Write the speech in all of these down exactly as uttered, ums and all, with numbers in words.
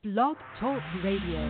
Blog Talk Radio.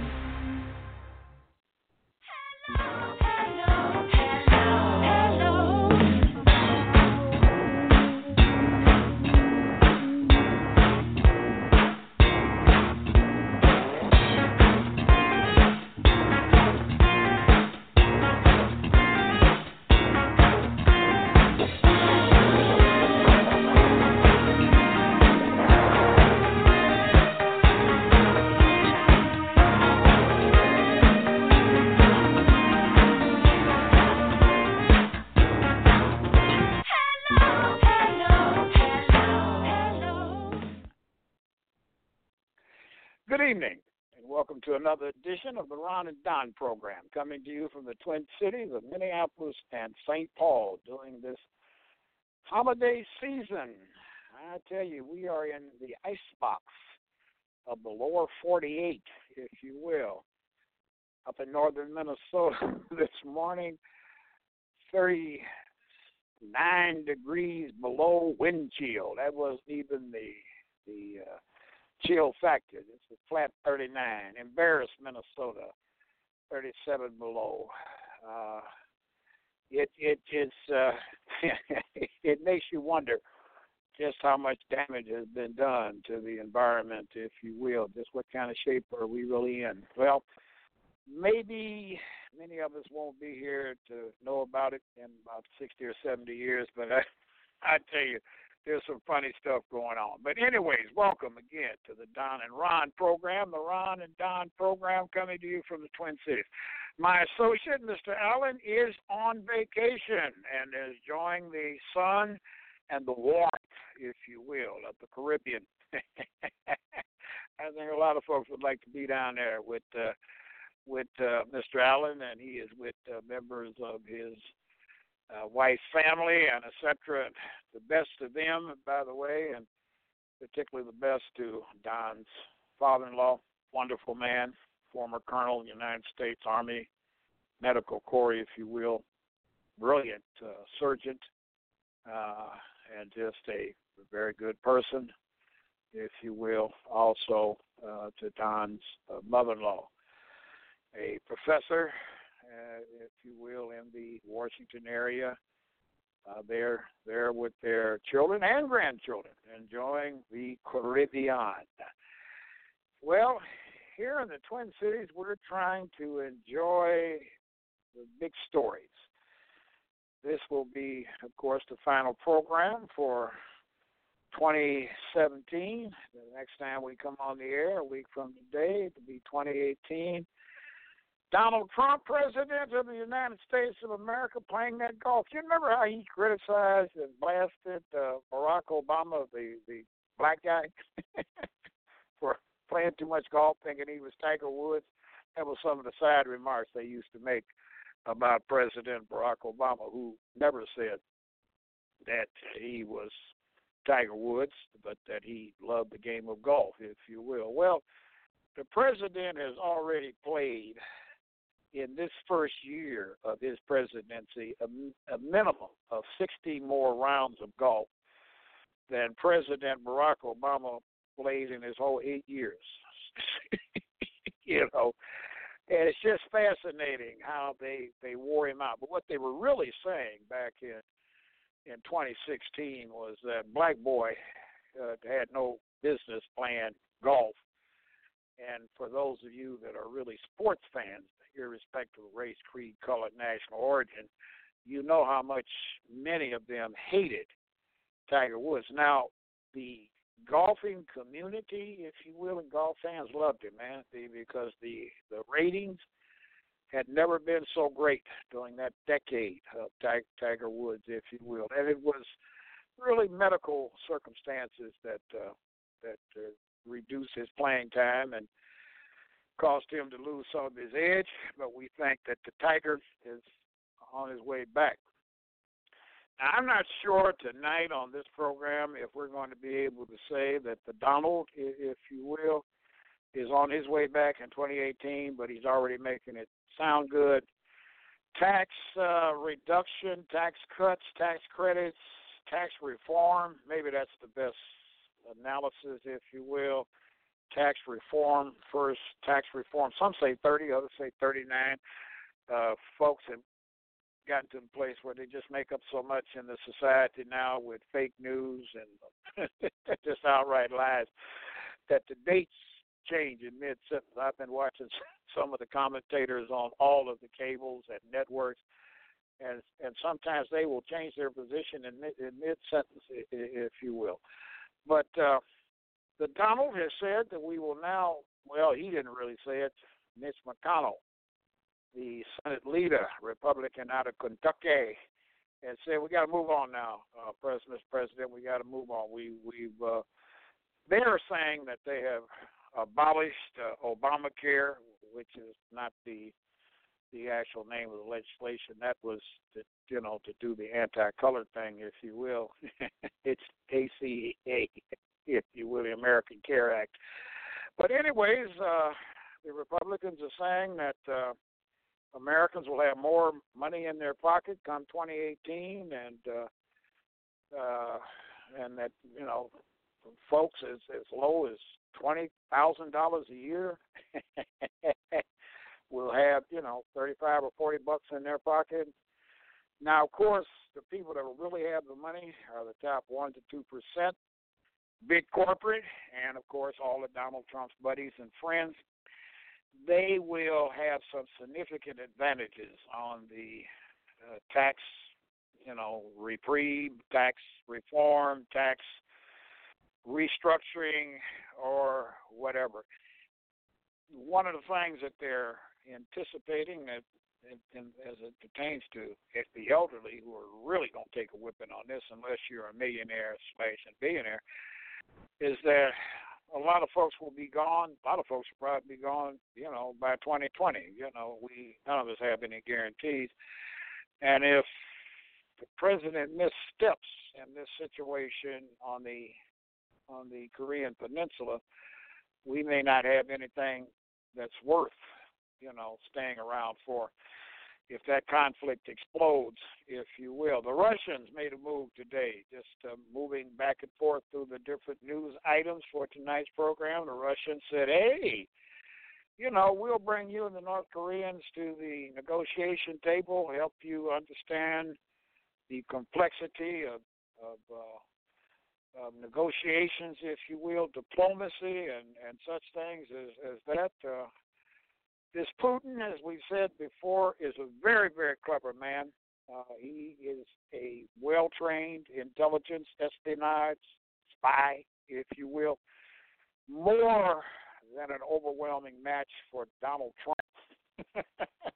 Good evening, and welcome to another edition of the Ron and Don program, coming to you from the Twin Cities of Minneapolis and Saint Paul during this holiday season. I tell you, we are in the icebox of the lower forty-eight, if you will, up in northern Minnesota this morning, thirty-nine degrees below wind chill. That wasn't even the, the uh, chill factor. It's a flat thirty-nine. Embarrassed, Minnesota, thirty-seven below. Uh, it it it's uh, it makes you wonder just how much damage has been done to the environment, if you will. Just what kind of shape are we really in? Well, maybe many of us won't be here to know about it in about sixty or seventy years, but I I tell you, there's some funny stuff going on. But anyways, welcome again to the Don and Ron program, the Ron and Don program coming to you from the Twin Cities. My associate, Mister Allen, is on vacation and is enjoying the sun and the warmth, if you will, of the Caribbean. I think a lot of folks would like to be down there with uh, with uh, Mister Allen, and he is with uh, members of his Uh, wife's family and et cetera. The best to them, by the way, and particularly the best to Don's father-in-law, wonderful man, former colonel, United States Army Medical Corps, if you will, brilliant uh, surgeon, uh, and just a very good person, if you will. Also uh, to Don's uh, mother-in-law, a professor, Uh, if you will, in the Washington area. Uh, they're there with their children and grandchildren, enjoying the Caribbean. Well, here in the Twin Cities, we're trying to enjoy the big stories. This will be, of course, the final program for twenty seventeen. The next time we come on the air, a week from today, it will be twenty eighteen. Donald Trump, President of the United States of America, playing that golf. You remember how he criticized and blasted uh, Barack Obama, the, the black guy, for playing too much golf, thinking he was Tiger Woods? That was some of the side remarks they used to make about President Barack Obama, who never said that he was Tiger Woods, but that he loved the game of golf, if you will. Well, the president has already played, in this first year of his presidency, a, a minimum of sixty more rounds of golf than President Barack Obama played in his whole eight years. You know, and it's just fascinating how they, they wore him out. But what they were really saying back in, in twenty sixteen was that black boy uh, had no business playing golf. And for those of you that are really sports fans, irrespective of race, creed, color, national origin, you know how much many of them hated Tiger Woods. Now, the golfing community, if you will, and golf fans loved him, man, because the, the ratings had never been so great during that decade of Tiger Woods, if you will. And it was really medical circumstances that uh, that uh, reduced his playing time and caused him to lose some of his edge, but we think that the Tiger is on his way back. Now, I'm not sure tonight on this program if we're going to be able to say that the Donald, if you will, is on his way back in twenty eighteen, but he's already making it sound good. Tax uh, reduction, tax cuts, tax credits, tax reform, maybe that's the best analysis, if you will. tax reform, first tax reform. Some say thirty, others say thirty-nine. Uh, folks have gotten to the place where they just make up so much in the society now with fake news and just outright lies that the dates change in mid-sentence. I've been watching some of the commentators on all of the cables and networks, and and sometimes they will change their position in, mid, in mid-sentence, if you will. But uh, the Donald has said that we will now, well, he didn't really say it, Mitch McConnell, the Senate leader, Republican out of Kentucky, and said we got to move on now, uh, President, President, we got to move on. We, we've, uh, they are saying that they have abolished uh, Obamacare, which is not the the actual name of the legislation. That was, to, you know, to do the anti-color thing, if you will. It's A C A, if you will, the American Care Act. But anyways, uh, the Republicans are saying that uh, Americans will have more money in their pocket come twenty eighteen, and uh, uh, and that, you know, folks as as low as twenty thousand dollars a year will have, you know, thirty-five or forty bucks in their pocket. Now, of course, the people that really have the money are the top one to two percent, big corporate, and of course all of Donald Trump's buddies and friends. They will have some significant advantages on the uh, tax, you know, reprieve, tax reform, tax restructuring, or whatever. One of the things that they're anticipating, that in, in, as it pertains to the elderly, who are really going to take a whipping on this unless you're a millionaire slash and billionaire, is that a lot of folks will be gone. A lot of folks will probably be gone, you know, by twenty twenty. You know, we none of us have any guarantees. And if the president missteps in this situation on the on the Korean Peninsula, we may not have anything that's worth, you know, staying around for if that conflict explodes, if you will. The Russians made a move today, just uh, moving back and forth through the different news items for tonight's program. The Russians said, hey, you know, we'll bring you and the North Koreans to the negotiation table, help you understand the complexity of, of uh, Uh, negotiations, if you will, diplomacy, and, and such things as, as that. Uh, this Putin, as we've said before, is a very, very clever man. Uh, he is a well-trained intelligence espionage spy, if you will, more than an overwhelming match for Donald Trump.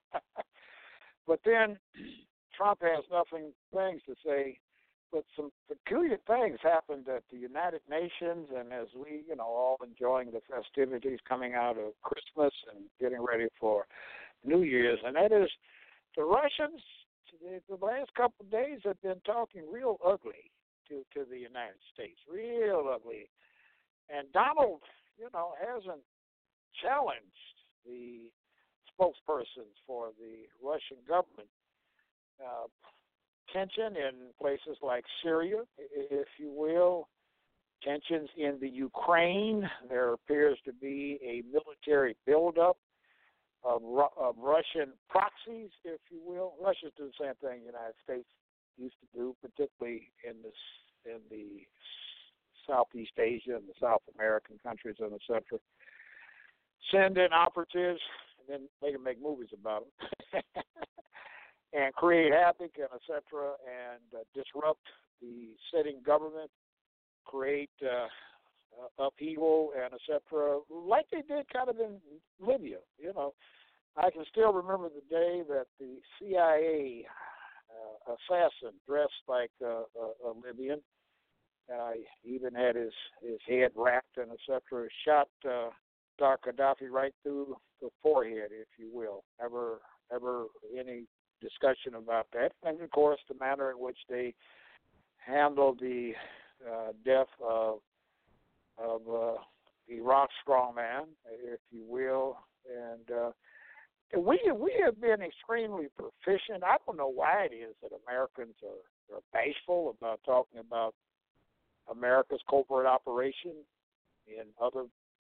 But then Trump has nothing things to say. But some peculiar things happened at the United Nations, and as we, you know, all enjoying the festivities coming out of Christmas and getting ready for New Year's, and that is the Russians, the last couple of days have been talking real ugly to, to the United States, real ugly. And Donald, you know, hasn't challenged the spokespersons for the Russian government. Uh, tension in places like Syria, if you will, tensions in the Ukraine. There appears to be a military buildup of, of Russian proxies, if you will. Russians do the same thing the United States used to do, particularly in the, in the Southeast Asia and the South American countries and et cetera. Send in operatives, and then they can make movies about them. And create havoc and et cetera, and uh, disrupt the sitting government, create uh, uh, upheaval and et cetera, like they did kind of in Libya. You know, I can still remember the day that the C I A uh, assassin dressed like uh, a, a Libyan, uh, even had his, his head wrapped and et cetera, shot uh, Doctor Gaddafi right through the forehead, if you will. Ever, ever any discussion about that, and of course the manner in which they handled the uh, death of of uh, Iraq's strongman, if you will, and uh, we we have been extremely proficient. I don't know why it is that Americans are, are bashful about talking about America's covert operation in other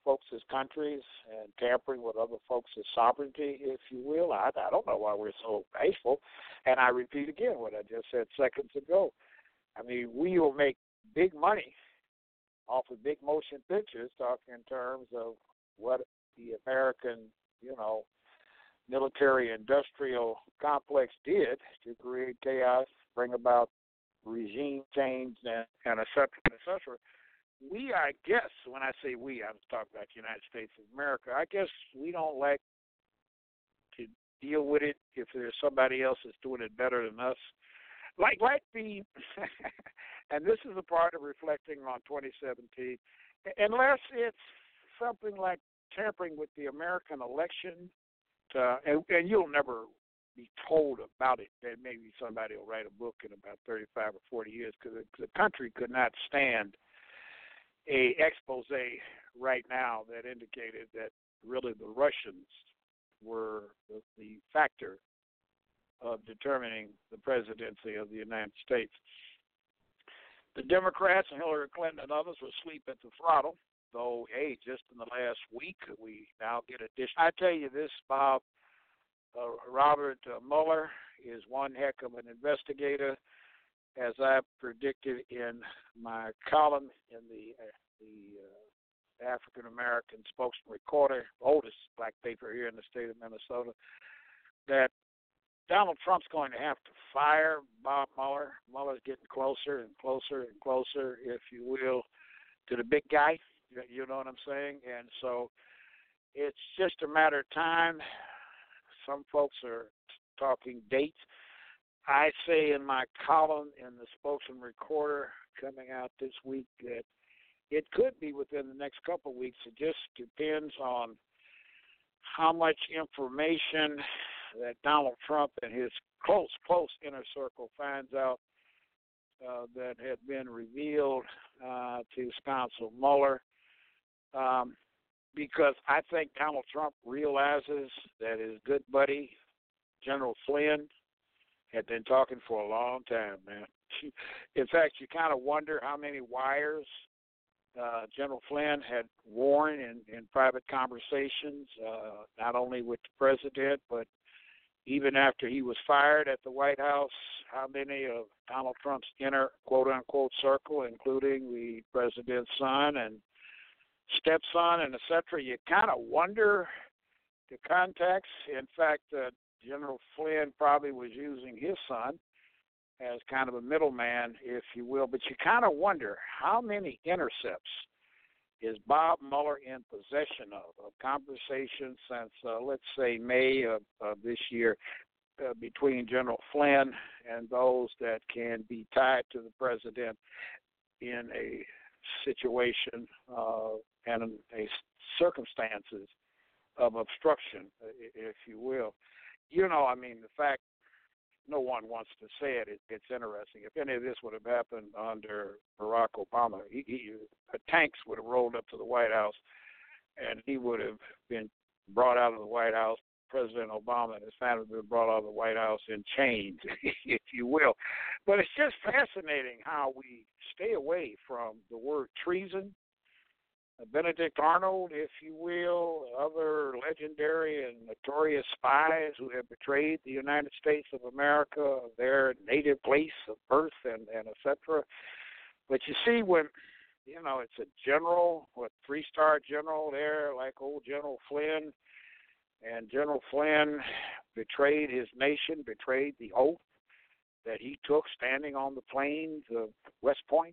folks' countries and tampering with other folks' sovereignty, if you will. I, I don't know why we're so hateful. And I repeat again what I just said seconds ago. I mean, we will make big money off of big motion pictures, talking in terms of what the American, you know, military-industrial complex did to create chaos, bring about regime change, and, and et cetera, et cetera. We, I guess, when I say we, I'm talking about the United States of America, I guess we don't like to deal with it if there's somebody else that's doing it better than us. Like, like the, and this is a part of reflecting on twenty seventeen, unless it's something like tampering with the American election, uh, and, and you'll never be told about it. That maybe somebody will write a book in about thirty-five or forty years, because the country could not stand a expose right now that indicated that really the Russians were the, the factor of determining the presidency of the United States. The Democrats and Hillary Clinton and others were asleep at the throttle, though, hey, just in the last week, we now get a dish. I tell you this, Bob, uh, Robert uh, Mueller is one heck of an investigator, as I predicted in my column in the uh, the uh, African American Spokesman Recorder, oldest black paper here in the state of Minnesota, that Donald Trump's going to have to fire Bob Mueller. Mueller's getting closer and closer and closer, if you will, to the big guy. You know what I'm saying? And so it's just a matter of time. Some folks are talking dates. I say in my column in the Spokesman Recorder coming out this week that it could be within the next couple of weeks. It just depends on how much information that Donald Trump and his close, close inner circle finds out uh, that had been revealed uh, to Counsel Mueller. Um, because I think Donald Trump realizes that his good buddy, General Flynn, had been talking for a long time, man. In fact, you kind of wonder how many wires uh, General Flynn had worn in, in private conversations, uh, not only with the president, but even after he was fired at the White House, how many of Donald Trump's inner quote-unquote circle, including the president's son and stepson and et cetera, you kind of wonder the context. In fact, uh, General Flynn probably was using his son as kind of a middleman, if you will. But you kind of wonder how many intercepts is Bob Mueller in possession of, of conversations since, uh, let's say, May of, of this year uh, between General Flynn and those that can be tied to the president in a situation uh, and a circumstances of obstruction, if you will. You know, I mean, the fact no one wants to say it, it it's interesting. If any of this would have happened under Barack Obama, he, he, tanks would have rolled up to the White House, and he would have been brought out of the White House. President Obama and his family have been brought out of the White House in chains, if you will. But it's just fascinating how we stay away from the word treason. Benedict Arnold, if you will, other legendary and notorious spies who have betrayed the United States of America, their native place of birth, and, and et cetera. But you see, when, you know, it's a general, what, three-star general there, like old General Flynn, and General Flynn betrayed his nation, betrayed the oath that he took standing on the plains of West Point,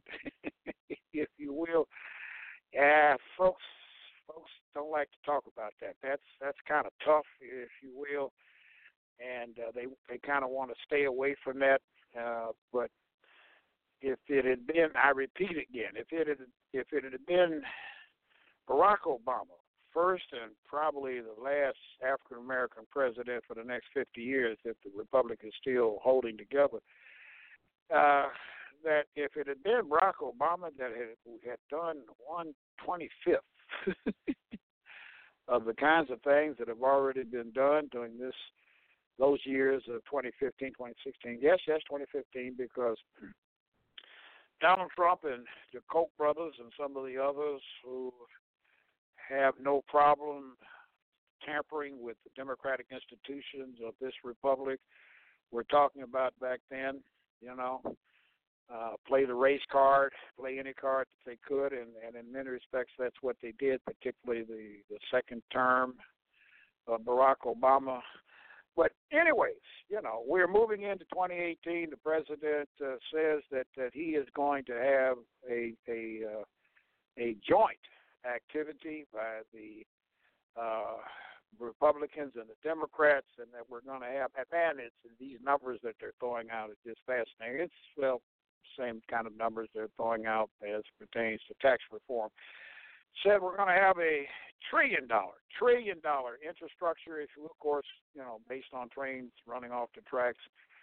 if you will. Yeah, folks, folks don't like to talk about that. That's that's kind of tough, if you will, and uh, they they kind of want to stay away from that. Uh, but if it had been, I repeat again, if it had if it had been Barack Obama, first and probably the last African American president for the next fifty years, if the republic is still holding together. Uh, that if it had been Barack Obama that had, had done one twenty-fifth of the kinds of things that have already been done during this those years of twenty fifteen, twenty sixteen. Yes, yes, twenty fifteen, because Donald Trump and the Koch brothers and some of the others who have no problem tampering with the democratic institutions of this republic. We're talking about back then, you know, uh, play the race card, play any card that they could, and, and in many respects that's what they did, particularly the, the second term of Barack Obama. But anyways, you know, we're moving into twenty eighteen. The president uh, says that, that he is going to have a a, uh, a joint activity by the uh, Republicans and the Democrats, and that we're going to have, and man, it's these numbers that they're throwing out is just fascinating. It's, well, same kind of numbers they're throwing out as pertains to tax reform. Said we're going to have a trillion dollar, trillion dollar infrastructure issue, of course, you know, based on trains running off the tracks,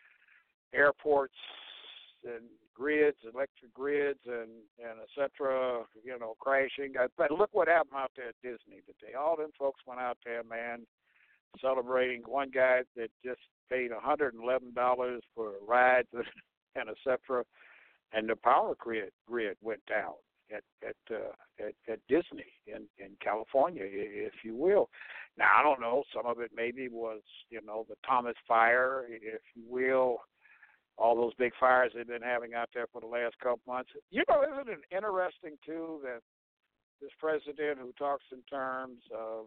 airports and grids, electric grids, and, and et cetera, you know, crashing. But look what happened out there at Disney today. All them folks went out there, man, celebrating. One guy that just paid one hundred eleven dollars for rides and et cetera, and the power grid, grid went down at at, uh, at at Disney in, in California, if you will. Now, I don't know. Some of it maybe was, you know, the Thomas Fire, if you will, all those big fires they've been having out there for the last couple months. You know, isn't it interesting, too, that this president who talks in terms of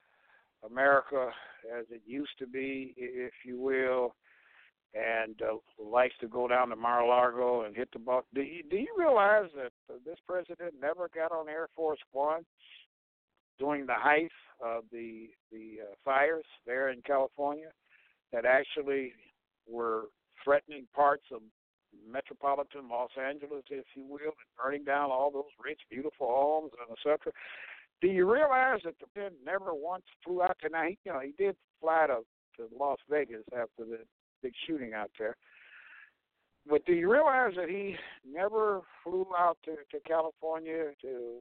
America as it used to be, if you will, and uh, likes to go down to Mar-a-Lago and hit the ball. Do you, do you realize that uh, this president never got on Air Force One during the height of the the uh, fires there in California that actually were threatening parts of metropolitan Los Angeles, if you will, and burning down all those rich, beautiful homes and et cetera? Do you realize that the president never once flew out to night? You know, he did fly to, to Las Vegas after the big shooting out there. But do you realize that he never flew out to, to California to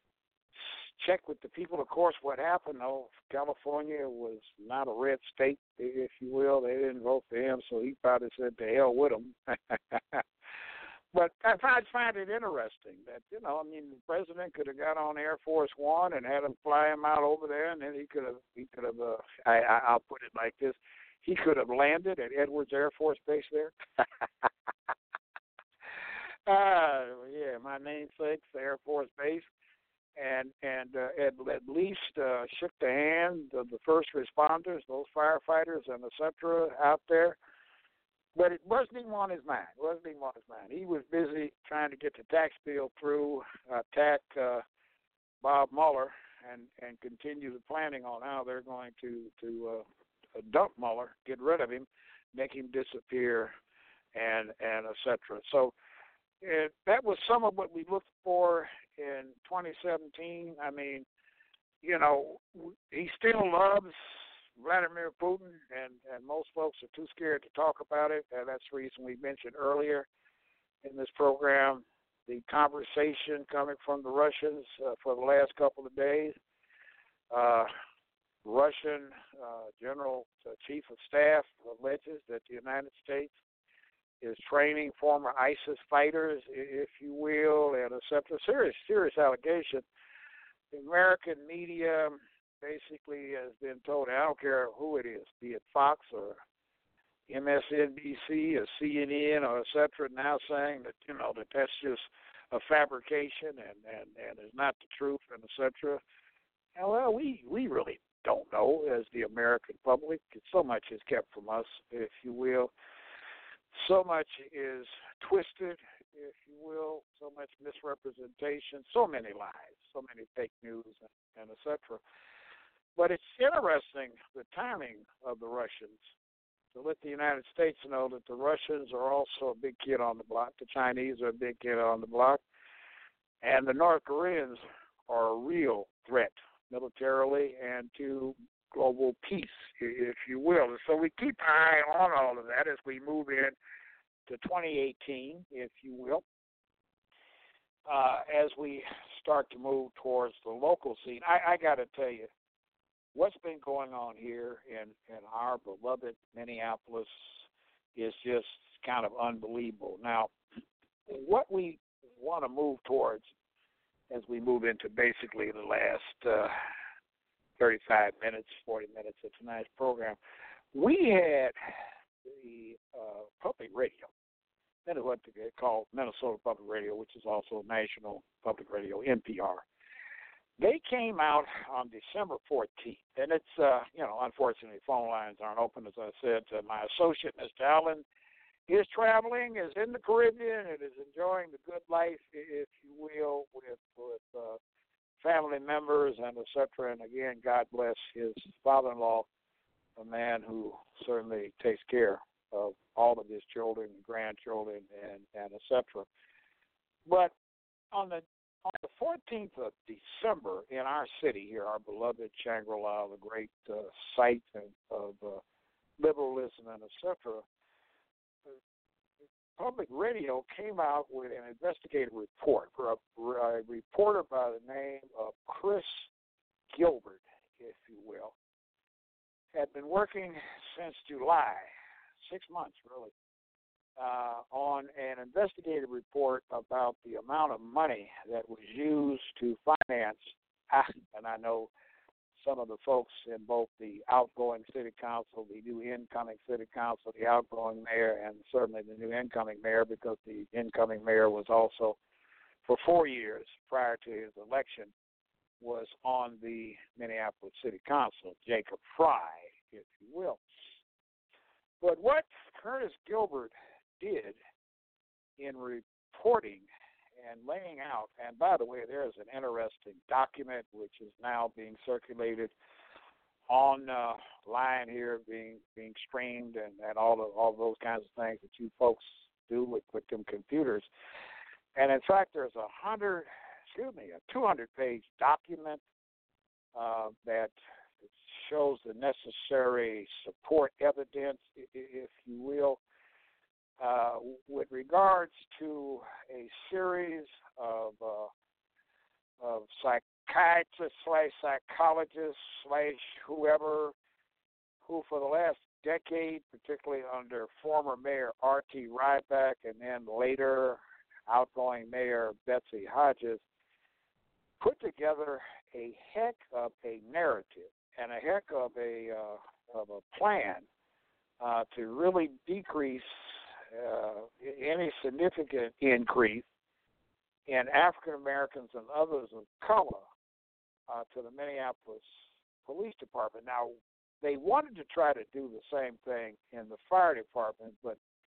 check with the people? Of course, what happened, though, California was not a red state, if you will. They didn't vote for him, so he probably said to hell with them. But I find it interesting that, you know, I mean, the president could have got on Air Force One and had him fly him out over there, and then he could have, he could have, uh, I, I, I'll put it like this, he could have landed at Edwards Air Force Base there. uh, yeah, my namesake's Air Force Base, and and uh, at, at least uh, shook the hand of the first responders, those firefighters and et cetera out there. But it wasn't even on his mind. It wasn't even on his mind. He was busy trying to get the tax bill through, attack uh, Bob Mueller, and, and continue the planning on how they're going to to uh, dump Mueller, get rid of him, make him disappear, and and et cetera. So it, that was some of what we looked for in twenty seventeen. I mean, you know, he still loves Vladimir Putin, and, and most folks are too scared to talk about it, and that's the reason we mentioned earlier in this program the conversation coming from the Russians uh, for the last couple of days. Uh, Russian uh, General uh, Chief of Staff alleges that the United States is training former ISIS fighters, if you will, and et cetera. Serious, serious allegation. The American media basically has been told, I don't care who it is, be it Fox or M S N B C or C N N or et cetera, now saying that, you know, that that's just a fabrication and, and, and is not the truth and et cetera. And, well, we, we really don't know as the American public. So much is kept from us, if you will. So much is twisted, if you will, so much misrepresentation, so many lies, so many fake news, and, and et cetera. But it's interesting, the timing of the Russians, to let the United States know that the Russians are also a big kid on the block, the Chinese are a big kid on the block, and the North Koreans are a real threat militarily and to global peace, if you will. And so we keep an eye on all of that as we move in to twenty eighteen, if you will, uh, as we start to move towards the local scene. I, I got to tell you, what's been going on here in, in our beloved Minneapolis is just kind of unbelievable. Now, what we want to move towards, as we move into basically the last uh, thirty-five minutes, forty minutes of tonight's program. We had the uh, public radio. That is what they call Minnesota Public Radio, which is also National Public Radio, N P R. They came out on December fourteenth, and it's, uh, you know, unfortunately, phone lines aren't open, as I said. Uh, my associate, Mister Allen, is traveling, is in the Caribbean, and is enjoying the good life, if you will, with, with uh, family members and et cetera. And again, God bless his father-in-law, a man who certainly takes care of all of his children and grandchildren and, and et cetera. But on the on the fourteenth of December in our city here, our beloved Shangri-La, the great uh, site of uh, liberalism and et cetera, public radio came out with an investigative report for a, a reporter by the name of Chris Gilbert, if you will, had been working since July, six months really, uh, on an investigative report about the amount of money that was used to finance, ah, and I know some of the folks in both the outgoing city council, the new incoming city council, the outgoing mayor, and certainly the new incoming mayor, because the incoming mayor was also, for four years prior to his election, was on the Minneapolis City Council, Jacob Fry, if you will. But what Curtis Gilbert did in reporting and laying out, and by the way, there is an interesting document which is now being circulated on uh, line here, being being streamed, and, and all of all those kinds of things that you folks do with, with them computers. And in fact, there's a hundred, excuse me, a two hundred page document uh, that shows the necessary support evidence, if you will, uh, with regards to a series of uh, of psychiatrists slash psychologists slash whoever who for the last decade, particularly under former Mayor R T Ryback and then later outgoing Mayor Betsy Hodges, put together a heck of a narrative and a heck of a uh, of a plan uh, to really decrease uh, any significant increase in African Americans and others of color uh, to the Minneapolis Police Department. Now, they wanted to try to do the same thing in the fire department, but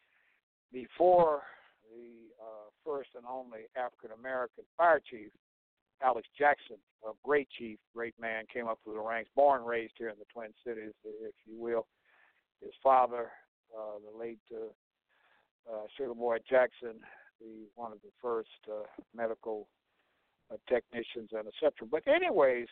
before the uh, first and only African American fire chief, Alex Jackson, a great chief, great man, came up through the ranks, born and raised here in the Twin Cities, if you will. His father, uh, the late uh, uh, Sugar Boy Jackson, the one of the first uh, medical uh, technicians, and et cetera. But anyways,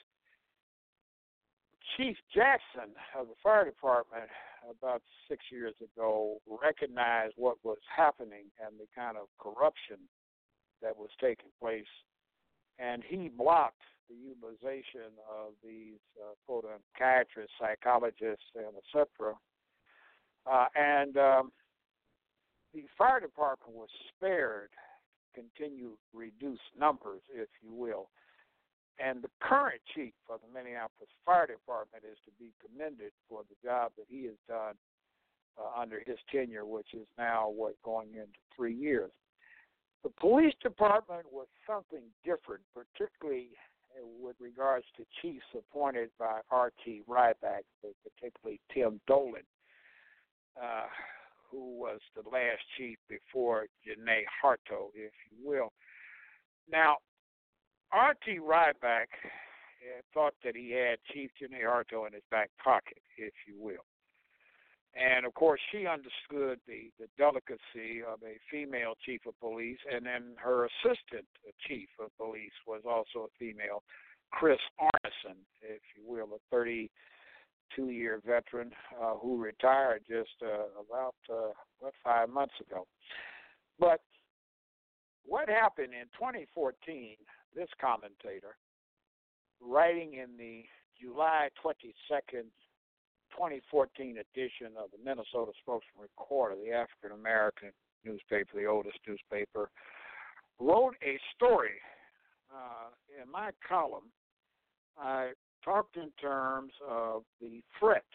Chief Jackson of the fire department about six years ago recognized what was happening and the kind of corruption that was taking place, and he blocked the utilization of these uh, quote psychiatrists, psychologists, and et cetera. Uh, and um, the fire department was spared continued reduced numbers, if you will. And the current chief of the Minneapolis Fire Department is to be commended for the job that he has done uh, under his tenure, which is now, what, going into three years. The police department was something different, particularly with regards to chiefs appointed by R T Ryback, particularly Tim Dolan, uh, who was the last chief before Janae Harto, if you will. Now, R T Ryback uh, thought that he had Chief Janae Harto in his back pocket, if you will. And, of course, she understood the, the delicacy of a female chief of police, and then her assistant chief of police was also a female, Chris Arneson, if you will, a thirty-two-year veteran uh, who retired just uh, about, uh, what, five months ago. But what happened in twenty fourteen, this commentator, writing in the July twenty-second, twenty fourteen edition of the Minnesota Spokesman Recorder, the African-American newspaper, the oldest newspaper, wrote a story uh, in my column, I talked in terms of the threat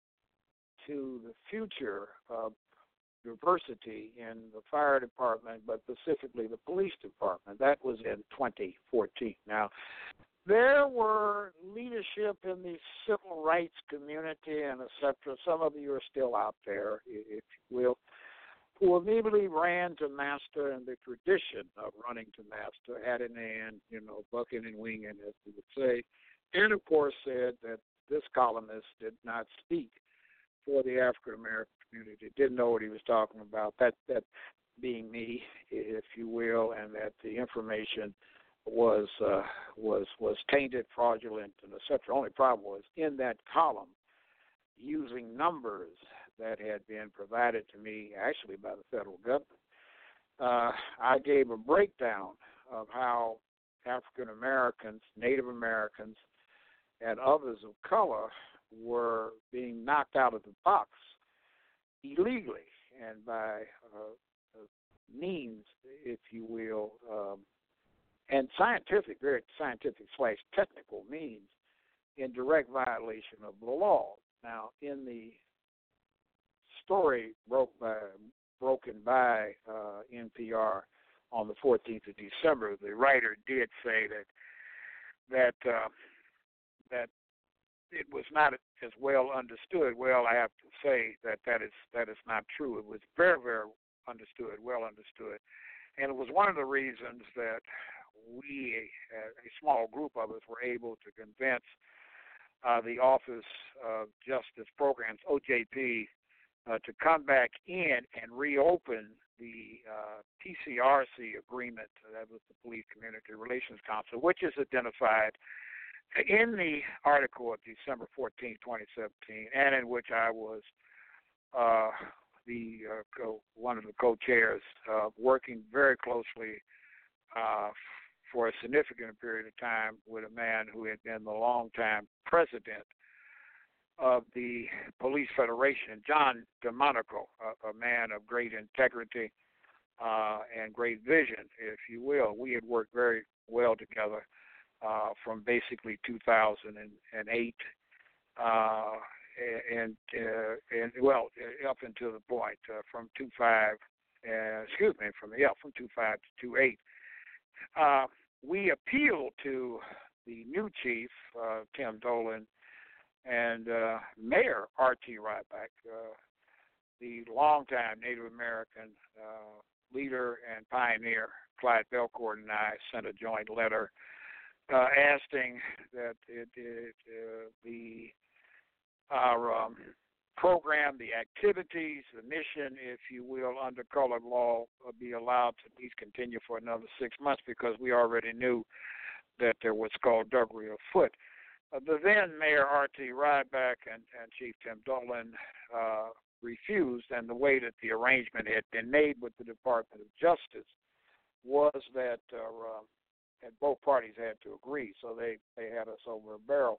to the future of diversity in the fire department, but specifically the police department. That was in twenty fourteen. Now, there were leadership in the civil rights community and et cetera. Some of you are still out there, if you will, who immediately ran to master, and the tradition of running to master, hat in hand, you know, bucking and winging, as we would say, and of course said that this columnist did not speak for the African American community, didn't know what he was talking about, that that being me, if you will, and that the information was uh, was was tainted, fraudulent, and et cetera. Only problem was in that column, using numbers that had been provided to me actually by the federal government, uh, I gave a breakdown of how African Americans, Native Americans, and others of color were being knocked out of the box illegally and by uh, means, if you will, um, and scientific, very scientific slash technical means, in direct violation of the law. Now, in the story broke by, broken by uh, N P R on the fourteenth of December, the writer did say that that uh, that it was not as well understood. Well, I have to say that that is that is not true. It was very, very understood, well understood, and it was one of the reasons that we, a, a small group of us, were able to convince uh, the Office of Justice Programs, O J P, uh, to come back in and reopen the uh, P C R C agreement, that was the Police Community Relations Council, which is identified in the article of December fourteenth, twenty seventeen, and in which I was uh, the uh, co- one of the co-chairs, uh, working very closely uh, for a significant period of time with a man who had been the longtime president of the Police Federation, John DeMonico, a, a man of great integrity uh, and great vision, if you will. We had worked very well together uh, from basically two thousand eight uh, and, uh, and, well, up until the point uh, from two five, uh, excuse me, from, yeah, from two five to two eight. Uh, we appealed to the new chief, uh, Tim Dolan, and uh, Mayor R T Ryback, uh, the longtime Native American uh, leader and pioneer, Clyde Belcourt, and I sent a joint letter uh, asking that it, it uh, the our um, program, the activities, the mission, if you will, under colored law, uh, be allowed to at least continue for another six months because we already knew that there was skullduggery afoot. Uh, the then Mayor R T Ryback and, and Chief Tim Dolan uh, refused, and the way that the arrangement had been made with the Department of Justice was that uh, uh, and both parties had to agree, so they, they had us over a barrel.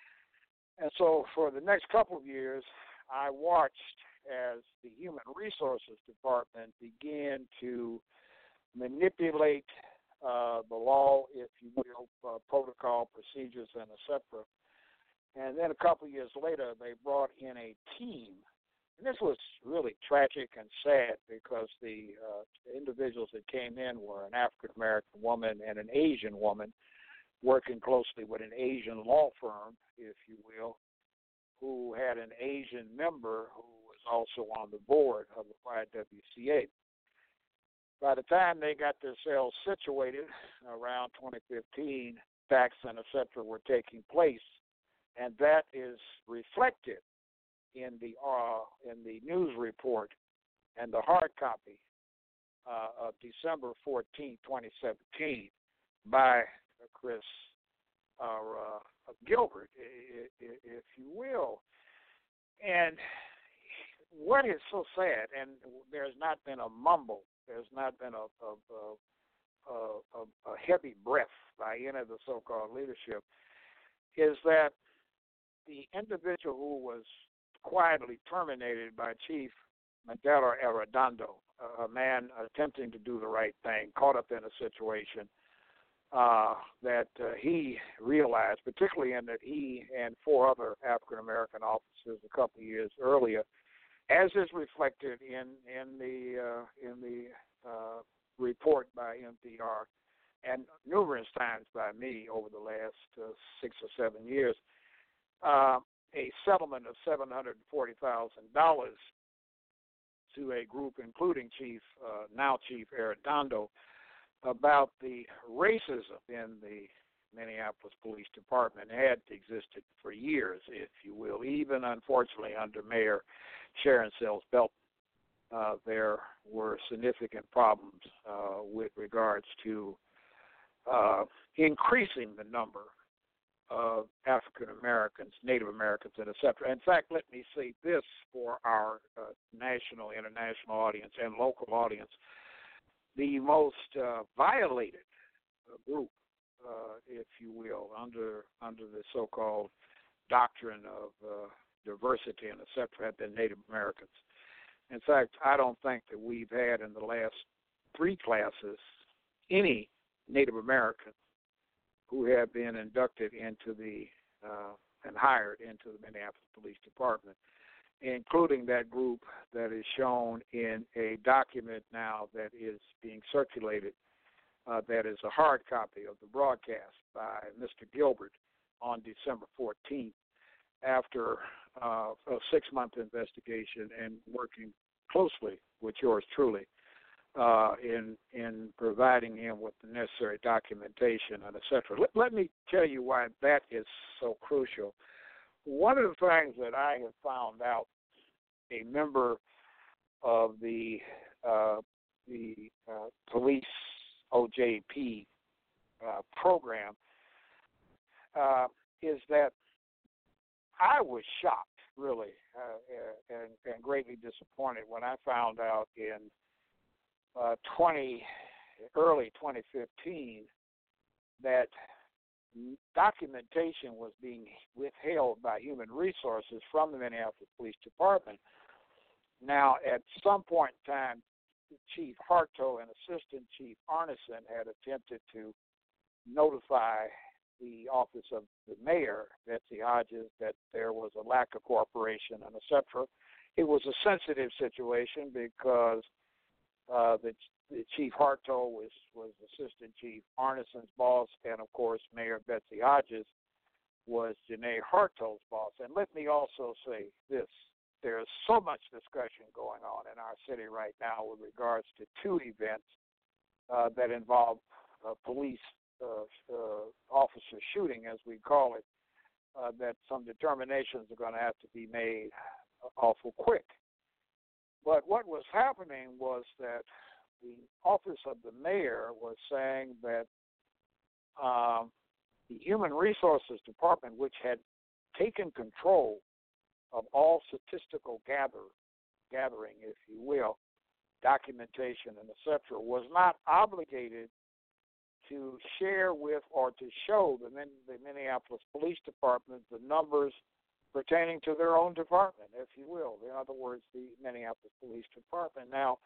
And so for the next couple of years, I watched as the Human Resources Department began to manipulate uh, the law, if you will, uh, protocol, procedures, and et cetera. And then a couple of years later, they brought in a team. And this was really tragic and sad because the, uh, the individuals that came in were an African-American woman and an Asian woman working closely with an Asian law firm, if you will, who had an Asian member who was also on the board of the Y W C A. By the time they got themselves situated around twenty fifteen, facts and et cetera were taking place, and that is reflected in the uh, in the news report and the hard copy uh, of December fourteenth, twenty seventeen, by Chris uh, uh, Gilbert, if you will. And what is so sad, and there's not been a mumble, there's not been a, a, a, a, a heavy breath by any of the so-called leadership, is that the individual who was quietly terminated by Chief Mandela Arredondo, a man attempting to do the right thing, caught up in a situation uh, that uh, he realized, particularly in that he and four other African American officers a couple of years earlier, as is reflected in in the uh, in the uh, report by N P R and numerous times by me over the last uh, six or seven years, uh, a settlement of seven hundred forty thousand dollars to a group including Chief, uh, now Chief Arredondo, about the racism in the Minneapolis Police Department had existed for years, if you will, even unfortunately under Mayor Sharon Sells Belton. Uh, there were significant problems uh, with regards to uh, increasing the number of African Americans, Native Americans, and et cetera. In fact, let me say this for our uh, national, international audience, and local audience. The most uh, violated uh, group, uh, if you will, under under the so-called doctrine of uh, diversity and et cetera, have been Native Americans. In fact, I don't think that we've had in the last three classes any Native Americans who have been inducted into the uh, and hired into the Minneapolis Police Department, including that group that is shown in a document now that is being circulated, uh, that is a hard copy of the broadcast by Mister Gilbert on December fourteenth, after uh, a six-month investigation and working closely with yours truly uh, in in providing him with the necessary documentation and et cetera. Let, let me tell you why that is so crucial. One of the things that I have found out, a member of the uh, the uh, police O J P uh, program, uh, is that I was shocked, really, uh, and, and greatly disappointed when I found out in uh, twenty early twenty fifteen that documentation was being withheld by Human Resources from the Minneapolis Police Department. Now, at some point in time, Chief Harto and Assistant Chief Arneson had attempted to notify the office of the mayor, Betsy Hodges, that there was a lack of cooperation and et cetera. It was a sensitive situation because uh, the, the Chief Harto was, was Assistant Chief Arneson's boss, and of course Mayor Betsy Hodges was Janae Harto's boss. And let me also say this. There's so much discussion going on in our city right now with regards to two events uh, that involve uh, police Uh, uh, officer shooting, as we call it, uh, that some determinations are going to have to be made awful quick. But what was happening was that the office of the mayor was saying that um, the Human Resources Department, which had taken control of all statistical gather, gathering, if you will, documentation and et cetera, was not obligated to share with or to show the, the Minneapolis Police Department the numbers pertaining to their own department, if you will. In other words, the Minneapolis Police Department. Now,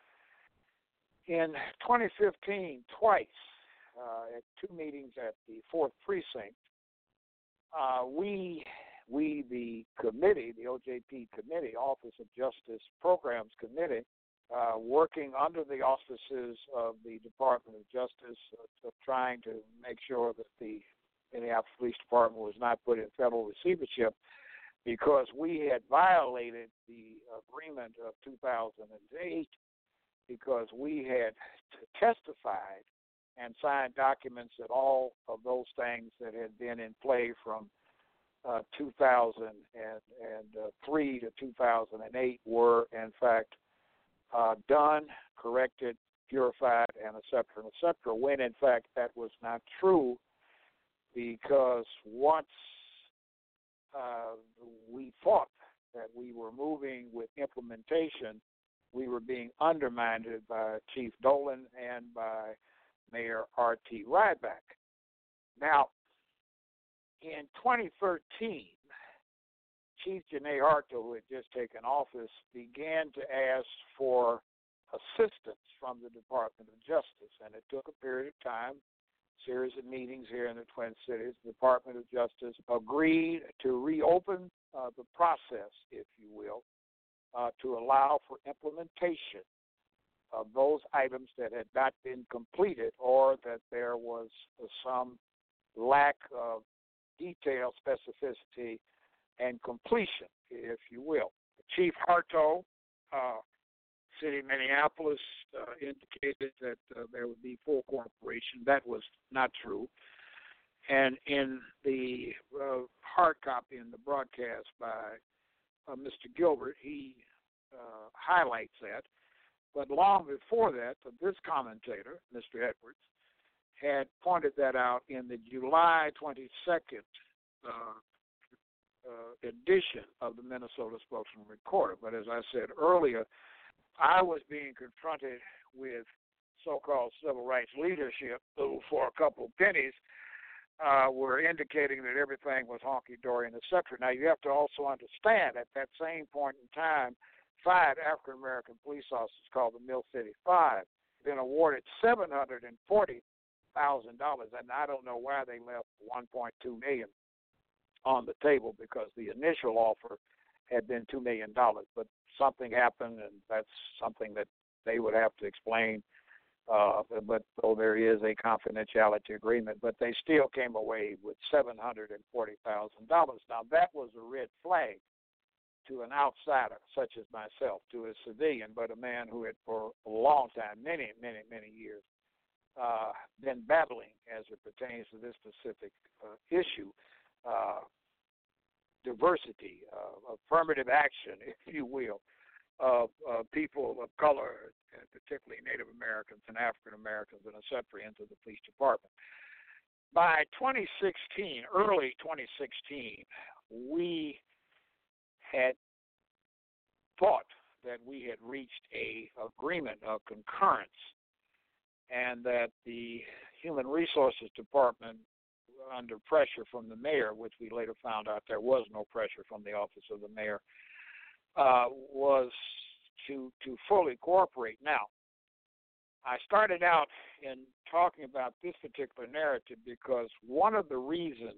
in twenty fifteen, twice, uh, at two meetings at the fourth Precinct, uh, we, we, the committee, the O J P committee, Office of Justice Programs Committee, Uh, working under the auspices of the Department of Justice, uh, of trying to make sure that the Minneapolis Police Department was not put in federal receivership because we had violated the agreement of two thousand eight because we had t- testified and signed documents that all of those things that had been in play from uh, two thousand three to two thousand eight were, in fact, Uh, done, corrected, purified, and et cetera, and et cetera, when in fact that was not true, because once uh, we thought that we were moving with implementation, we were being undermined by Chief Dolan and by Mayor R T Ryback. Now, in twenty thirteen, Chief Janae Harto, who had just taken office, began to ask for assistance from the Department of Justice, and it took a period of time, series of meetings here in the Twin Cities, the Department of Justice agreed to reopen uh, the process, if you will, uh, to allow for implementation of those items that had not been completed or that there was uh, some lack of detail, specificity, and completion, if you will. Chief Harto, uh, City of Minneapolis, uh, indicated that uh, there would be full cooperation. That was not true. And in the uh, hard copy in the broadcast by uh, Mister Gilbert, he uh, highlights that. But long before that, this commentator, Mister Edwards, had pointed that out in the July twenty-second uh, uh, edition of the Minnesota Spokesman Recorder. But as I said earlier, I was being confronted with so-called civil rights leadership who, for a couple of pennies, uh, were indicating that everything was honky-dory and et cetera. Now, you have to also understand, at that same point in time, five African-American police officers called the Mill City Five been awarded seven hundred forty thousand dollars, and I don't know why they left one point two million dollars on the table, because the initial offer had been two million dollars, but something happened, and that's something that they would have to explain. Uh, but so there is a confidentiality agreement, but they still came away with seven hundred forty thousand dollars. Now, that was a red flag to an outsider such as myself, to a civilian, but a man who had for a long time, many, many, many years, uh, been battling as it pertains to this specific uh, issue. Uh, diversity, uh, affirmative action, if you will, of uh, people of color, particularly Native Americans and African Americans, and et cetera, into the police department. By twenty sixteen, early twenty sixteen, we had thought that we had reached a agreement of concurrence, and that the Human Resources Department, under pressure from the mayor, which we later found out there was no pressure from the office of the mayor, uh, was to to fully cooperate. Now, I started out in talking about this particular narrative because one of the reasons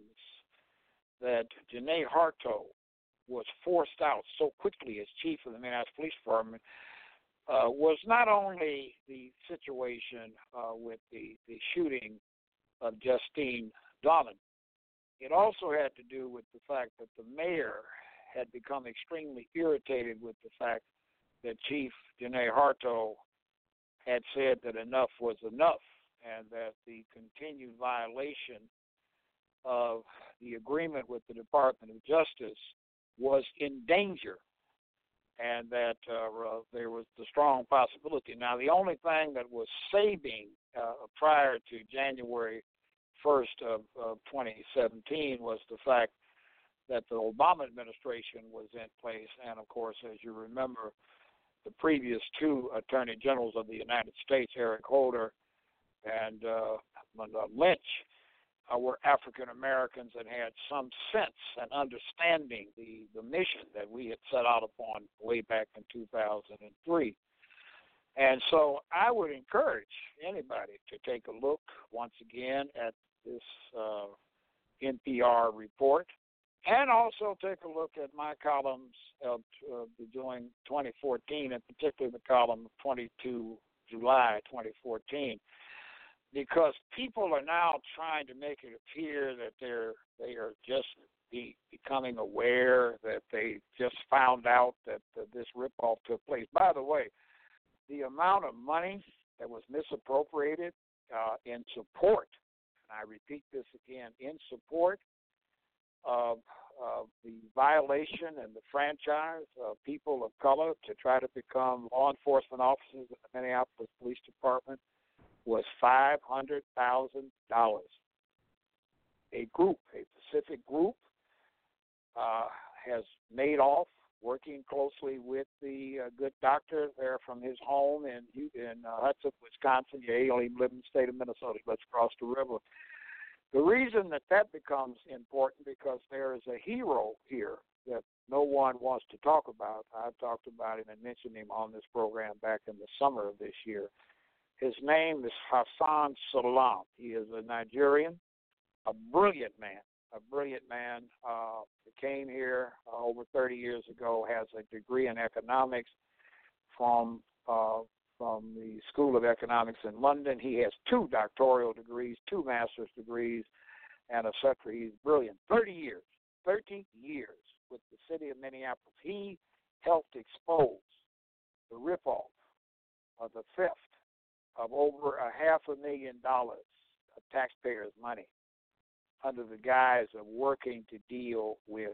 that Janae Harto was forced out so quickly as chief of the Minneapolis Police Department uh, was not only the situation uh, with the, the shooting of Justine Dolan. It also had to do with the fact that the mayor had become extremely irritated with the fact that Chief Janae Harto had said that enough was enough, and that the continued violation of the agreement with the Department of Justice was in danger, and that uh, there was the strong possibility. Now, the only thing that was saving uh, prior to January first of, of twenty seventeen was the fact that the Obama administration was in place, and of course, as you remember, the previous two attorney generals of the United States, Eric Holder and uh, Lynch, uh, were African Americans and had some sense and understanding the, the mission that we had set out upon way back in two thousand three. And so I would encourage anybody to take a look once again at this uh, N P R report, and also take a look at my columns of uh, during twenty fourteen, and particularly the column of twenty-two July twenty fourteen, because people are now trying to make it appear that they're they are just be, becoming aware that they just found out that uh, this ripoff took place. By the way, the amount of money that was misappropriated uh, in support, and I repeat this again, in support of, of the violation and the franchise of people of color to try to become law enforcement officers in the Minneapolis Police Department, was five hundred thousand dollars. A group, a specific group, uh, has made off, working closely with the uh, good doctor there from his home in in uh, Hudson, Wisconsin. Yeah, he only lived in the state of Minnesota. Let's cross the river. The reason that that becomes important, because there is a hero here that no one wants to talk about. I've talked about him and mentioned him on this program back in the summer of this year. His name is Hassan Salam. He is a Nigerian, a brilliant man, a brilliant man. Uh, came here uh, over thirty years ago, has a degree in economics from uh, from the School of Economics in London. He has two doctoral degrees, two master's degrees, and et cetera. He's brilliant. thirty years, thirty years with the city of Minneapolis. He helped expose the ripoff of the theft of over a half a million dollars of taxpayers' money under the guise of working to deal with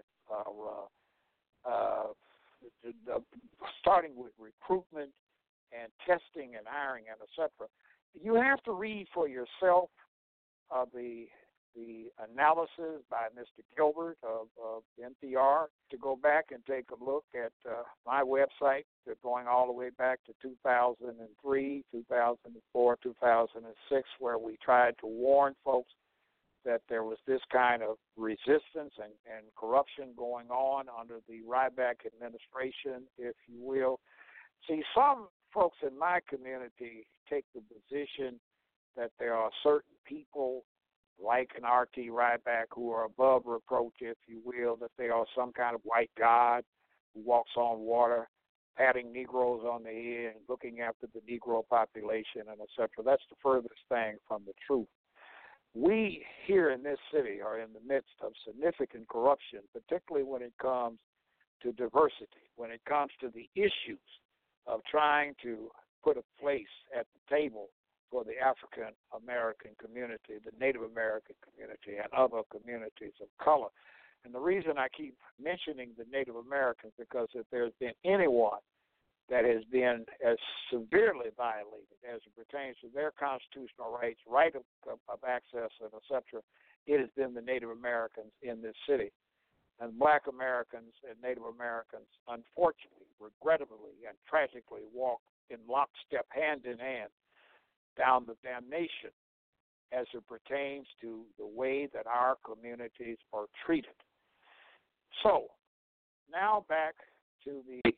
uh, uh, the, the, starting with recruitment and testing and hiring and et cetera. You have to read for yourself uh, the the analysis by Mister Gilbert of, of N P R, to go back and take a look at uh, my website, going all the way back to two thousand three, two thousand four, two thousand six, where we tried to warn folks that there was this kind of resistance and, and corruption going on under the Ryback administration, if you will. See, some folks in my community take the position that there are certain people like an R T Ryback who are above reproach, if you will, that they are some kind of white god who walks on water, patting Negroes on the head and looking after the Negro population and et cetera. That's the furthest thing from the truth. We here in this city are in the midst of significant corruption, particularly when it comes to diversity, when it comes to the issues of trying to put a place at the table for the African American community, the Native American community, and other communities of color. And the reason I keep mentioning the Native Americans, because if there's been anyone that has been as severely violated as it pertains to their constitutional rights, right of, of, of access, and et cetera, it has been the Native Americans in this city. And Black Americans and Native Americans, unfortunately, regrettably, and tragically walk in lockstep, hand in hand, down the damnation as it pertains to the way that our communities are treated. So, now back to the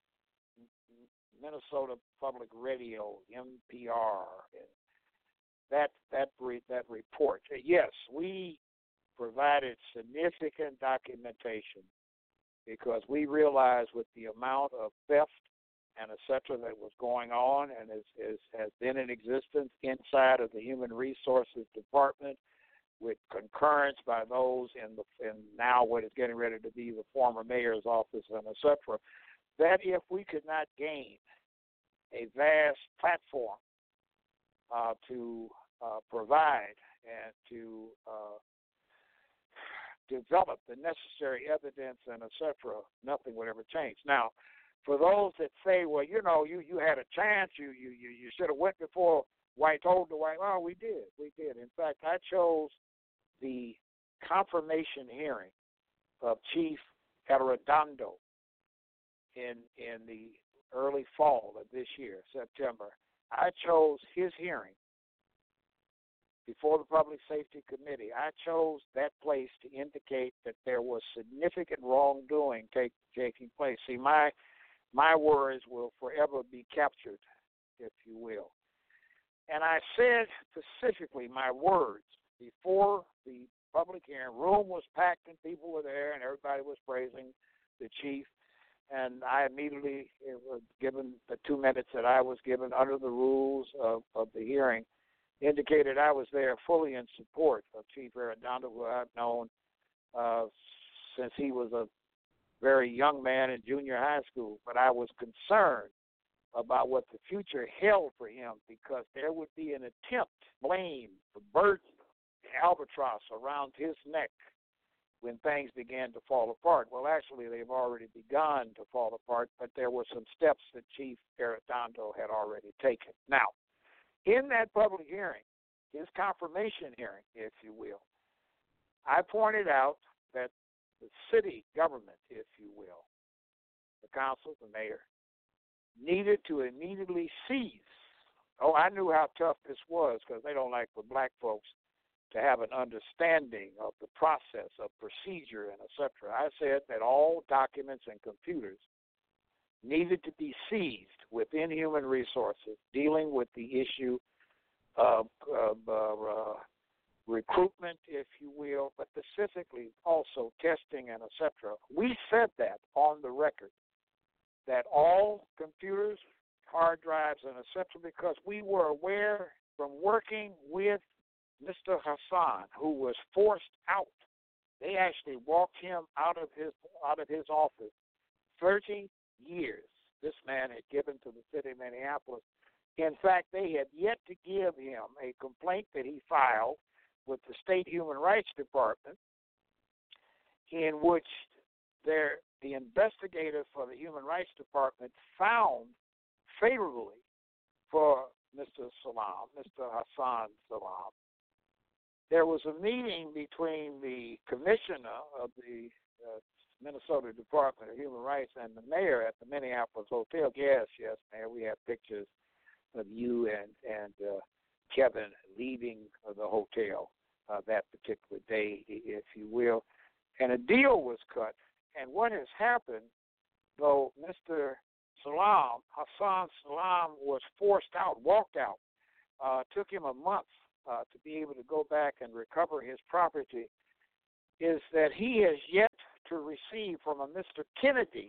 Minnesota Public Radio, M P R, and that that re, that report. Yes, we provided significant documentation because we realized with the amount of theft and et cetera that was going on and is, is, has been in existence inside of the Human Resources Department, with concurrence by those in the in now what is getting ready to be the former mayor's office and et cetera, that if we could not gain a vast platform uh, to uh, provide and to uh, develop the necessary evidence and et cetera, nothing would ever change. Now, for those that say, well, you know, you, you had a chance, you you, you, you should have went before white told the white, well, we did, we did. In fact, I chose the confirmation hearing of Chief Arredondo in in the early fall of this year, September. I chose his hearing before the Public Safety Committee. I chose that place to indicate that there was significant wrongdoing take, taking place. See, my my words will forever be captured, if you will. And I said specifically my words before the public hearing. Room was packed and people were there and everybody was praising the chief. And I immediately was given the two minutes that I was given under the rules of, of the hearing, indicated I was there fully in support of Chief Arredondo, who I've known uh, since he was a very young man in junior high school. But I was concerned about what the future held for him, because there would be an attempt, blame, the burden, the albatross around his neck when things began to fall apart. Well, actually, they've already begun to fall apart, but there were some steps that Chief Arredondo had already taken. Now, in that public hearing, his confirmation hearing, if you will, I pointed out that the city government, if you will, the council, the mayor, needed to immediately seize. Oh, I knew how tough this was, because they don't like for black folks to have an understanding of the process of procedure and et cetera. I said that all documents and computers needed to be seized within human resources, dealing with the issue of, of uh, uh, recruitment, if you will, but specifically also testing and et cetera. We said that on the record, that all computers, hard drives, and et cetera, because we were aware from working with Mister Hassan, who was forced out. They actually walked him out of his out of his office. Thirty years this man had given to the city of Minneapolis. In fact, they had yet to give him a complaint that he filed with the State Human Rights Department, in which their the investigator for the Human Rights Department found favorably for Mister Salam, Mister Hassan Salam. There was a meeting between the commissioner of the uh, Minnesota Department of Human Rights and the mayor at the Minneapolis Hotel. Yes, yes, Mayor, we have pictures of you and, and uh, Kevin leaving the hotel uh, that particular day, if you will. And a deal was cut. And what has happened, though Mister Salam, Hassan Salam, was forced out, walked out, uh, took him a month uh, to be able to go back and recover his property, is that he has yet to receive from a Mister Kennedy,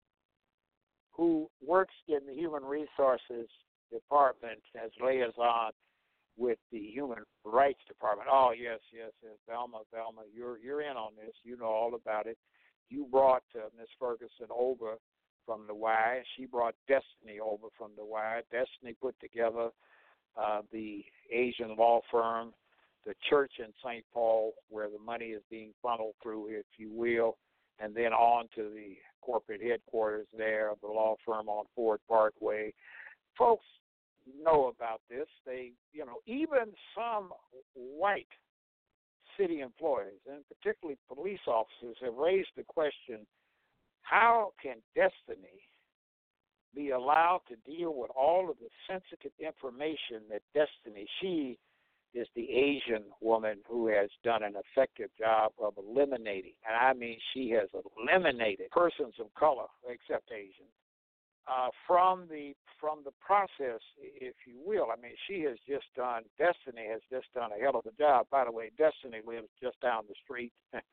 who works in the Human Resources Department as liaison with the Human Rights Department. Oh, yes, yes, yes. Velma, Velma, you're you're in on this. You know all about it. You brought uh, Miss Ferguson over from the Y. She brought Destiny over from the Y. Destiny put together uh, the Asian law firm, the church in Saint Paul, where the money is being funneled through, if you will, and then on to the corporate headquarters there of the law firm on Ford Parkway. Folks know about this. They, you know, even some white city employees, and particularly police officers, have raised the question, how can Destiny be allowed to deal with all of the sensitive information that Destiny, she is the Asian woman who has done an effective job of eliminating, and I mean she has eliminated persons of color, except Asians, uh, from the from the process, if you will. I mean, she has just done, Destiny has just done a hell of a job. By the way, Destiny lives just down the street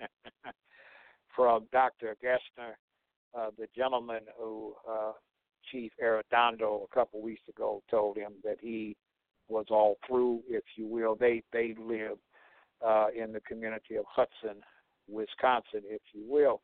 from Doctor Gessner, uh, the gentleman who uh, Chief Arredondo a couple weeks ago told him that he was all through, if you will. They they live uh, in the community of Hudson, Wisconsin, if you will.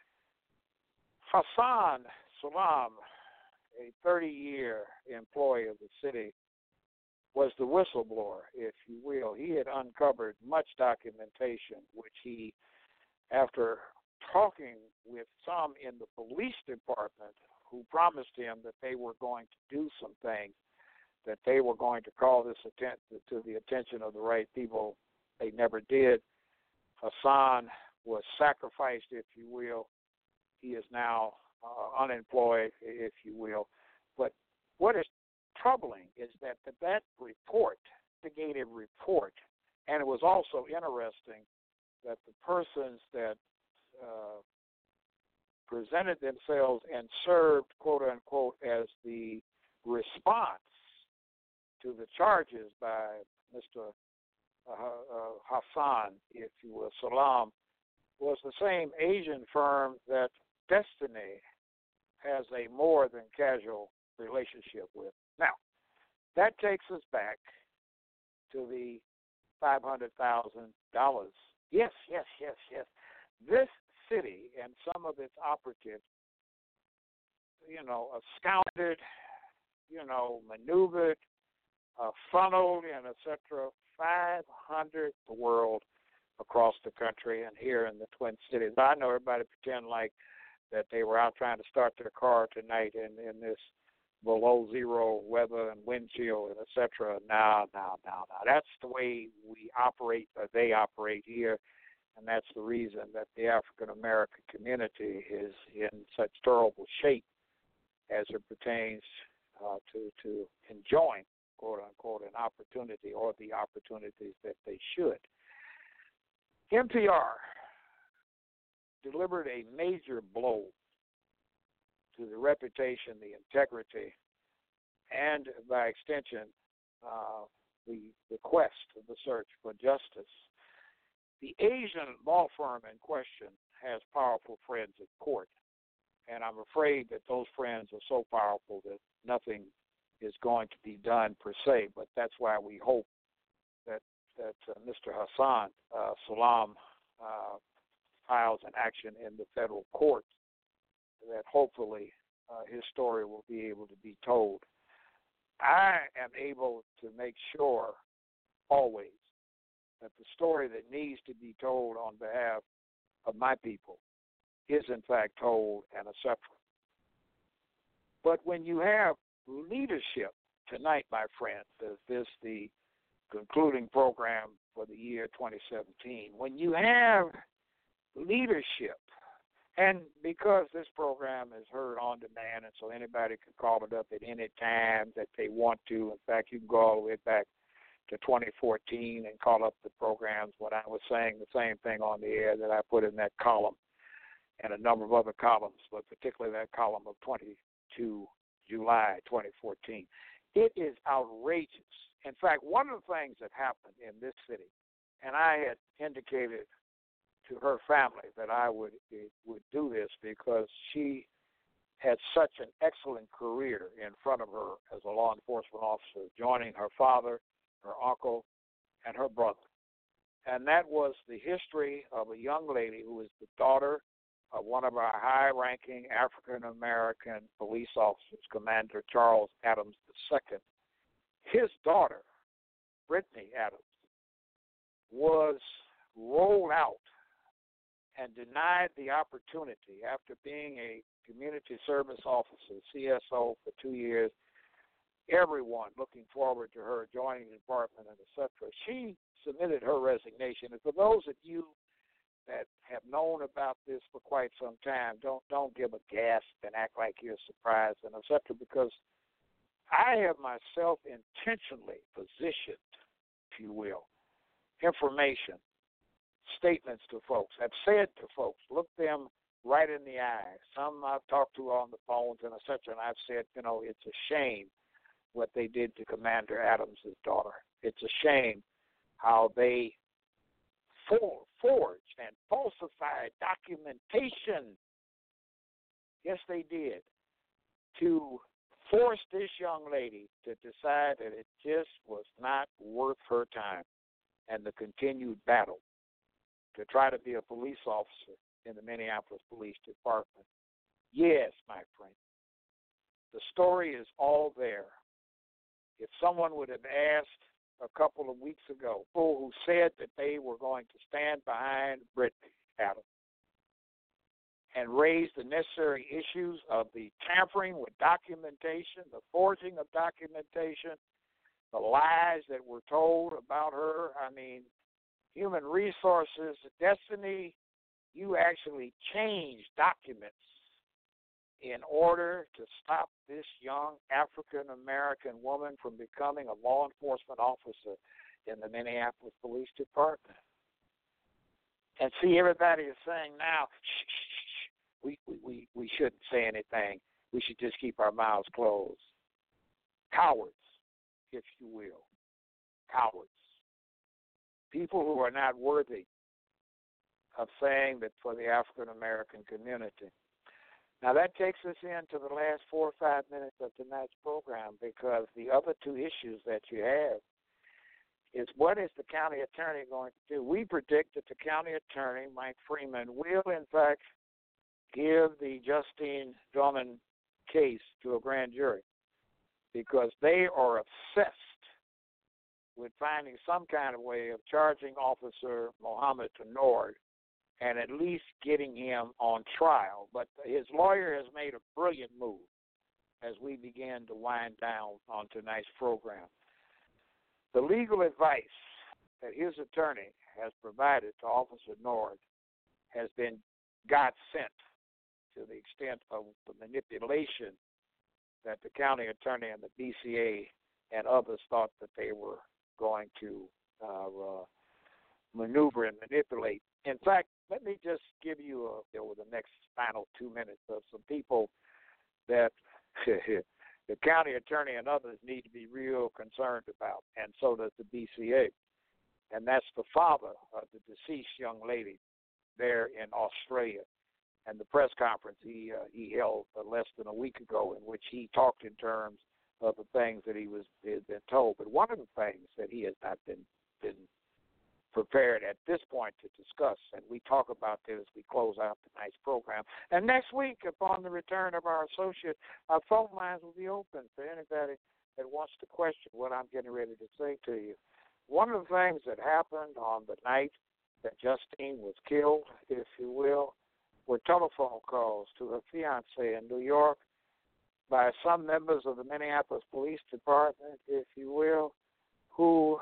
Hassan Salam, a thirty-year employee of the city, was the whistleblower, if you will. He had uncovered much documentation, which he, after talking with some in the police department who promised him that they were going to do some things, that they were going to call this atten- to the attention of the right people, they never did. Hassan was sacrificed, if you will. He is now uh, unemployed, if you will. But what is troubling is that that, that report, investigative report, and it was also interesting that the persons that uh, presented themselves and served, quote unquote, as the response to the charges by Mister Uh, uh, Hassan, if you will, Salam, was the same Asian firm that Destiny has a more than casual relationship with. Now, that takes us back to the five hundred thousand dollars. Yes, yes, yes, yes. This city and some of its operatives, you know, absconded, you know, maneuvered, uh, funneled, and et cetera, five hundred the world across the country and here in the Twin Cities. I know everybody pretend like that they were out trying to start their car tonight in, in this below zero weather and wind chill and et cetera. No, no, no, no. That's the way we operate, or they operate here, and that's the reason that the African-American community is in such terrible shape as it pertains uh, to, to enjoying, quote unquote, an opportunity or the opportunities that they should. N P R delivered a major blow to the reputation, the integrity, and by extension, uh, the, the quest of the search for justice. The Asian law firm in question has powerful friends at court, and I'm afraid that those friends are so powerful that nothing is going to be done per se, but that's why we hope that, that uh, Mister Hassan uh, Salam uh, files an action in the federal court, that hopefully uh, his story will be able to be told. I am able to make sure always that the story that needs to be told on behalf of my people is in fact told and et cetera. But when you have leadership tonight, my friends, is this the concluding program for the year twenty seventeen, when you have leadership, and because this program is heard on demand, and so anybody can call it up at any time that they want to. In fact, you can go all the way back to twenty fourteen and call up the programs when I was saying the same thing on the air that I put in that column and a number of other columns, but particularly that column of twenty-two July twenty fourteen. It is outrageous. In fact, one of the things that happened in this city, and I had indicated to her family that I would would do this because she had such an excellent career in front of her as a law enforcement officer, joining her father, her uncle, and her brother. And that was the history of a young lady who is the daughter of one of our high-ranking African-American police officers, Commander Charles Adams the Second. His daughter, Brittany Adams, was rolled out and denied the opportunity after being a community service officer, C S O, for two years. Everyone looking forward to her joining the department and et cetera. She submitted her resignation. And for those of you that have known about this for quite some time, don't don't give a gasp and act like you're surprised and et cetera, because I have myself intentionally positioned, if you will, information, statements to folks. I've said to folks, look them right in the eye. Some I've talked to on the phones and et cetera, and I've said, you know, it's a shame what they did to Commander Adams' daughter. It's a shame how they for, forged and falsified documentation. Yes, they did, to force this young lady to decide that it just was not worth her time and the continued battle to try to be a police officer in the Minneapolis Police Department. Yes, my friend, the story is all there. If someone would have asked a couple of weeks ago, people who said that they were going to stand behind Brittany Adams and raise the necessary issues of the tampering with documentation, the forging of documentation, the lies that were told about her, I mean, human resources, destiny, you actually changed documents in order to stop this young African-American woman from becoming a law enforcement officer in the Minneapolis Police Department. And see, everybody is saying now, shh, shh, shh, we, we, we, we shouldn't say anything. We should just keep our mouths closed. Cowards, if you will. Cowards. People who are not worthy of saying that for the African-American community. Now, that takes us into the last four or five minutes of tonight's program, because the other two issues that you have is, what is the county attorney going to do? We predict that the county attorney, Mike Freeman, will, in fact, give the Justine Drummond case to a grand jury, because they are obsessed with finding some kind of way of charging Officer Mohammed Tenord and at least getting him on trial. But his lawyer has made a brilliant move as we begin to wind down on tonight's program. The legal advice that his attorney has provided to Officer Nord has been God sent, to the extent of the manipulation that the county attorney and the B C A and others thought that they were going to uh, uh, maneuver and manipulate. In fact, let me just give you, a, over the next final two minutes, of some people that the county attorney and others need to be real concerned about, and so does the B C A. And that's the father of the deceased young lady there in Australia. And the press conference he uh, he held uh, less than a week ago, in which he talked in terms of the things that he was had been told. But one of the things that he has not been been prepared at this point to discuss, and we talk about this as we close out tonight's program. And next week, upon the return of our associate, our phone lines will be open for anybody that wants to question what I'm getting ready to say to you. One of the things that happened on the night that Justine was killed, if you will, were telephone calls to her fiancé in New York by some members of the Minneapolis Police Department, if you will, who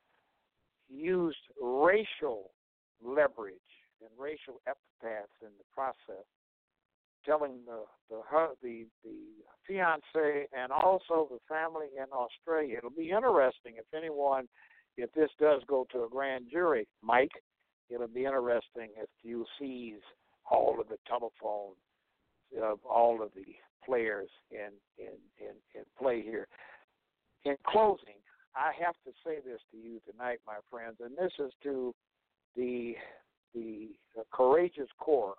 used racial leverage and racial epithets in the process, telling the the the, the fiancé and also the family in Australia. It'll be interesting if anyone, if this does go to a grand jury, Mike, it'll be interesting if you seize all of the telephones of all of the players in, in, in, in play here. In closing, I have to say this to you tonight, my friends, and this is to the the, the courageous corps,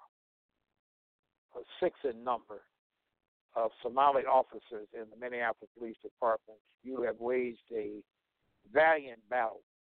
of six in number, of Somali officers in the Minneapolis Police Department. You have waged a valiant battle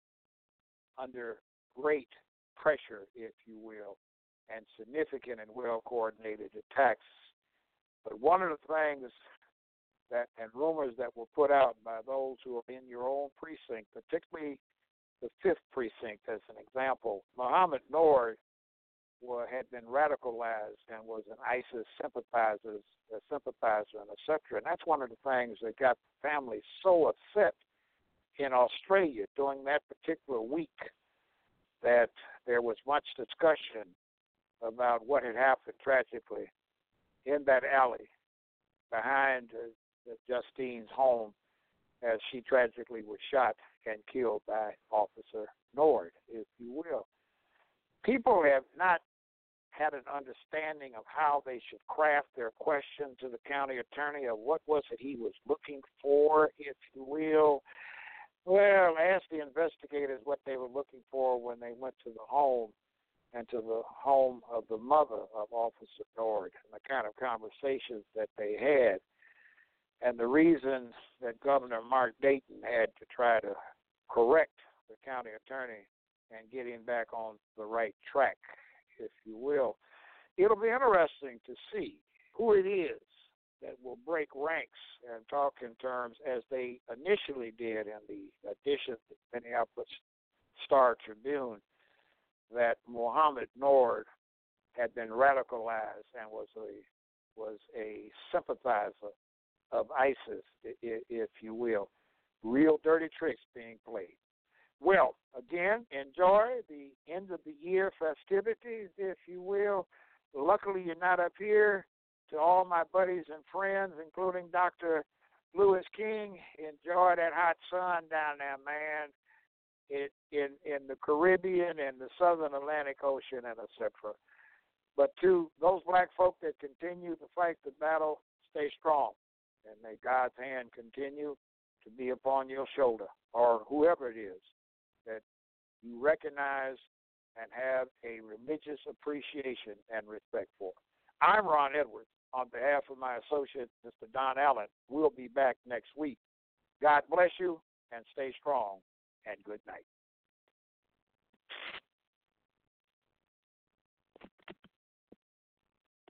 under great pressure, if you will, and significant and well-coordinated attacks. But one of the things that and rumors that were put out by those who are in your own precinct, particularly the fifth precinct as an example, Mohammed Noor were, had been radicalized and was an ISIS sympathizer, a sympathizer, and et cetera. And that's one of the things that got the family so upset in Australia during that particular week that there was much discussion about what had happened tragically in that alley behind uh, Justine's home as she tragically was shot and killed by Officer Nord, if you will. People have not had an understanding of how they should craft their question to the county attorney of what was it he was looking for, if you will. Well, ask the investigators what they were looking for when they went to the home and to the home of the mother of Officer Nord and the kind of conversations that they had. And the reason that Governor Mark Dayton had to try to correct the county attorney and get him back on the right track, if you will. It'll be interesting to see who it is that will break ranks and talk in terms, as they initially did in the edition of the Minneapolis Star Tribune, that Mohammed Noor had been radicalized and was a was a sympathizer of ISIS, if you will. Real dirty tricks being played. Well, again, enjoy the end of the year festivities, if you will. Luckily, you're not up here. To all my buddies and friends, including Doctor Lewis King, enjoy that hot sun down there, man, it, in, in the Caribbean and the Southern Atlantic Ocean, and et cetera. But to those black folk that continue to fight the battle, stay strong, and may God's hand continue to be upon your shoulder, or whoever it is that you recognize and have a religious appreciation and respect for. I'm Ron Edwards. On behalf of my associate, Mister Don Allen, we'll be back next week. God bless you, and stay strong, and good night.